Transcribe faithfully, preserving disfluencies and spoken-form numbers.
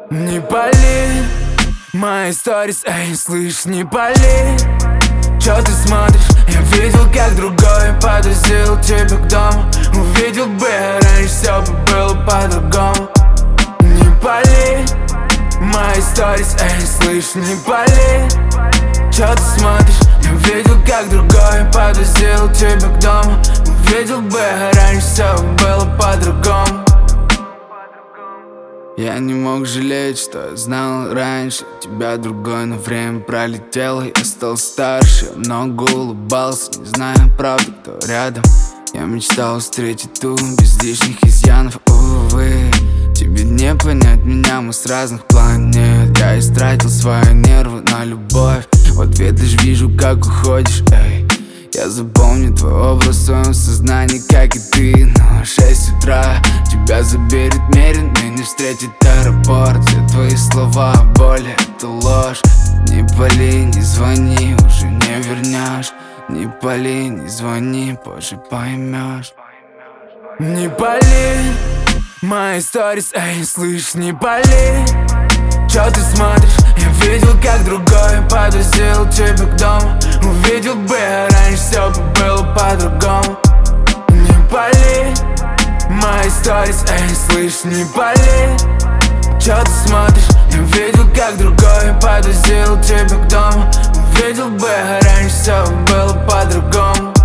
Не пали мои сторис, эй, слышь, не пали. Чё ты смотришь? Я видел, как другой подвозил тебя к дому. Увидел бы раньше, всё бы было по-другому. Не пали мои сторис, эй, слышь, не пали. Чё ты смотришь? Я видел, как другой подвозил тебя к дому. Увидел бы раньше, всё бы было по-другому. Я не мог жалеть, что я знал раньше тебя другой, но время пролетело, я стал старше. Я много улыбался, не зная правды, кто рядом. Я мечтал встретить ту без лишних изъянов. Увы, тебе не понять меня, мы с разных планет. Я истратил свои нервы на любовь, в ответ лишь вижу, как уходишь, эй. Я запомню твой образ в своем сознании, как и ты. Но в шесть утра тебя заберет мерин и не встретит аэропорт. Все твои слова о боли — это ложь. Не пали, не звони, уже не вернешь. Не пали, не звони, позже поймешь. Не пали мои сторис, эй, слышь, не пали. Чё ты смотришь? Я видел, как другой подвозил тебя к дому. Увидел бы раньше, всё бы было по-другому. Не пали мои сторис, эй, слышь, не пали. Чё ты смотришь? Я видел, как другой подвозил тебя к дому. Увидел бы раньше, всё бы было по-другому.